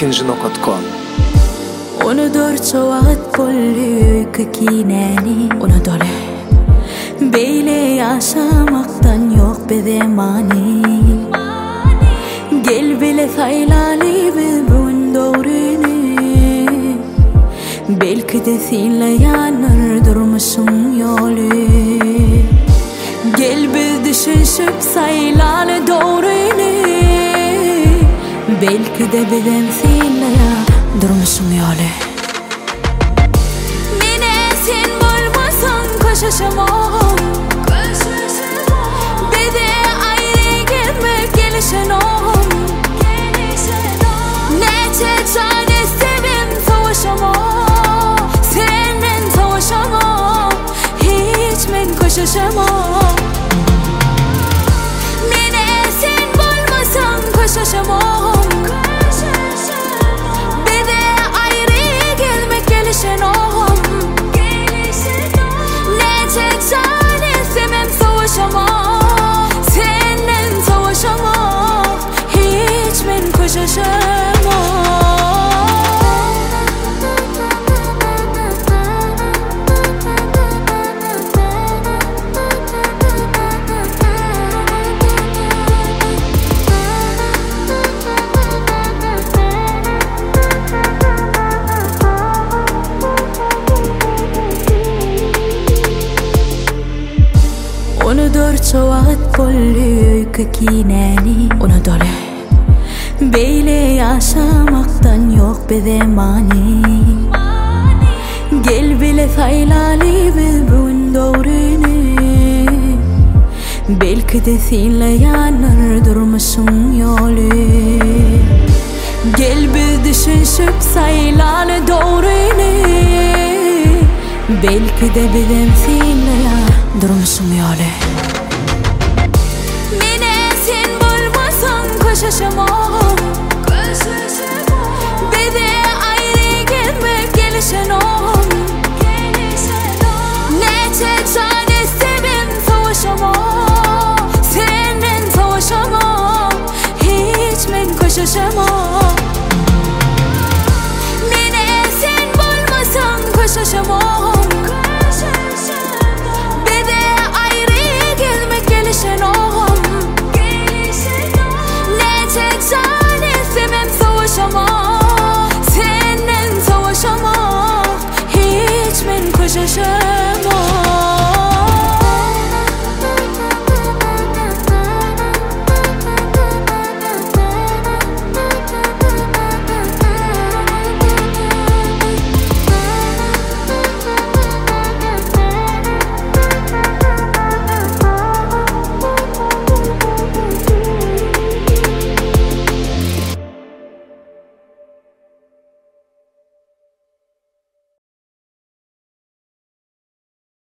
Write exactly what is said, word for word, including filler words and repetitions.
ikinci nokta com. Unudur çoğat bolluk kineni unudur. Beyle yaşamaktan yok bir zamani. Gel bile saylali biz bugün doğrunu. Belki de seninle yanır durmuşum yolu. Gel biz düşünüp saylalı doğrunu. Belki de bizim seninle yanır durmuşum yolu. Mine sen bulmasan koşuşamam. Bir de ayrı gitmek gelişenom. Nece tane sevim savaşamam. Seninle savaşamam. Hiç men koşuşamam. Mine sen bulmasan koşuşamam. Bir de ayrı gelmek gelişenom. Nece tane sevim savaşamam. Seninle savaşamam. Hiç men koşuşamam. Unudur çoğat bolluk kineni unudur. Beyle yaşamaktan yok bir zamani. Gel bile saylali biz bugün doğrunu. Belki de seninle yanır durmuşum yolu. Gel biz düşünüp saylalı doğrunu. Belki de bizim seninle yanır durmuşum yolu. Mine sen bulmasan koşuşamam. Bir de ayrı gitmek gelişenom. Nece tane sevim savaşamam. Seninle savaşamam. Hiç men koşuşamam. Mine sen bulmasan koşuşamam. Bir de ayrı gelmek gelişenom. Nece tane sevim savaşamam. Seninle savaşamam. Hiç men koşuşamam.